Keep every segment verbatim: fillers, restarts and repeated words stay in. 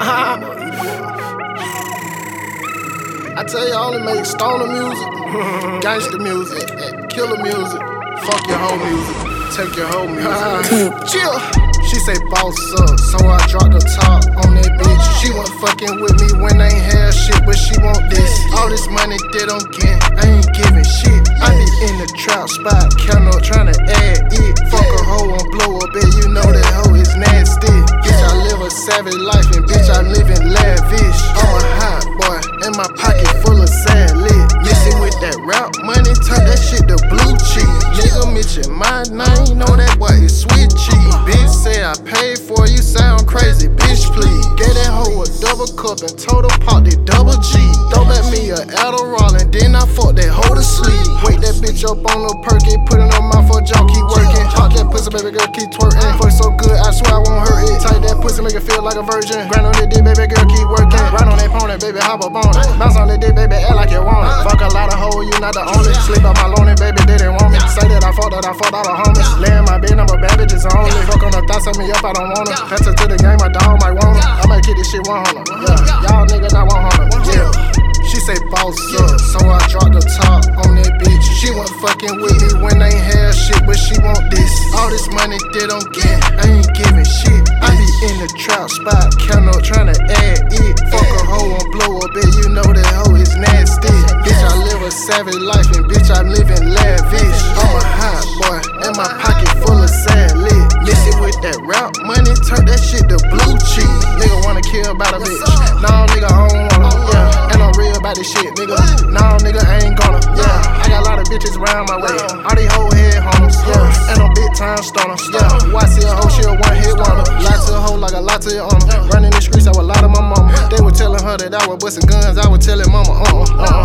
I tell you, I only make stoner music, gangster music, killer music, fuck your whole music, take your whole music. Chill. She say boss up, so I dropped the top on that bitch. She wasn't fucking with me when I ain't had shit, but she want this. All this money they don't get, I ain't giving shit. I be in the trap spot, count up tryna add it. Fuck a hoe and blow up, and you know that hoe is nasty. Bitch, I live a savage life, and bitch, I live in lavish. I'm a hot boy, and my pocket full of sad lit. Mixing with that rap money, turn that shit to blue cheese. Nigga mention my name, know that boy is sweet cheese. Bitch say I paid for you, sound crazy, bitch please. Gave that hoe a double cup and told her pop the double G. Don't let me a Adderall and then I fuck that hoe to sleep. Wake that bitch up on the perky, put it on my for jaw, keep working. Talk that pussy, baby girl, keep twerking. Fuck so good, I swear I won't hurt it. Tight that pussy, make it feel like a virgin. Grind on that dick, baby girl, keep working. Ride on that pony, baby, hop up on it. Bounce on that dick, baby, act like you want it. Fuck a lot of hoes, you not the only. Sleep on my lonely, baby, they didn't want me. Say that I fucked that I fucked all the homies. Lay in my bed, I'm a bad bitches only. Fuck on the thoughts, set me up, I don't want it. Pass it to the game, my dog might want it. I might keep this shit one hundred. Yeah, y'all niggas not one hundred. Yeah. She say boss up, so I dropped the top on that bitch. She wasn't fucking with me when I ain't had shit, but she want this. All this money they don't get, I ain't giving shit. I be in the trap spot, count up tryna add it. Fuck a hoe and blow up, and you know that hoe is nasty. Bitch, I live a savage life, and bitch, I live in lavish. I'm a hot boy, and my pocket full of sad lit. Mix it with that rap money, turn that shit to blue cheese. Nigga wanna kill about a bitch, nah nigga I don't wanna, yeah. And I'm real about this shit, nigga, nah nigga I ain't gonna, yeah. I got a lot of bitches around my way, all these whole head hunters, yeah. And I'm big time stoners, yeah. Why see a hoe, she a one hit wonder. Lie to a hoe like a lie to your honor. Running the streets, I would lie to my mama. They were telling her that I was busting guns, I was telling mama, uh uh, uh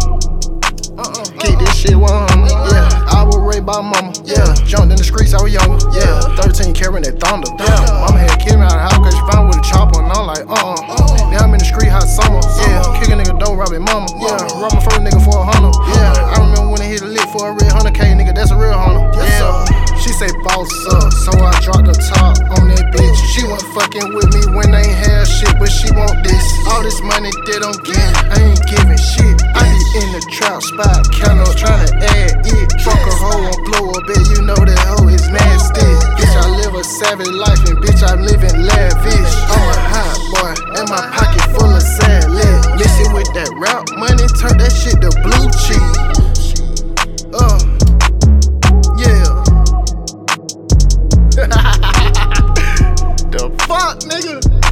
uh. Keep this shit one hundred, yeah. I was raised by mama, yeah. Jumped in the streets, I was younger, yeah. thirteen carrying that thunder, yeah. Mama had killed me out of the house cause she found with a chopper, and I'm like, uh uh. Now I'm in the street hot summer, yeah. Kick a nigga dope, robbing mama, yeah. Rob my first nigga for a hundred, yeah. I remember when they hit a lick for a real hundred K, nigga, that's a real hundred, yeah. She say boss up, so I dropped the top on that bitch. She wasn't fucking with me when I ain't had shit, but she want this. All this money they don't get, I ain't giving shit. I be in the trap spot, count up tryna add it. Fuck a hoe and blow up, and you know that hoe is nasty. Bitch, I live a savage life, and bitch, I live in lavish. I'm a hot boy, and my pocket full of sad lit. Mix it with that rap money, turn that shit to blue cheese. Uh, yeah. The fuck, nigga?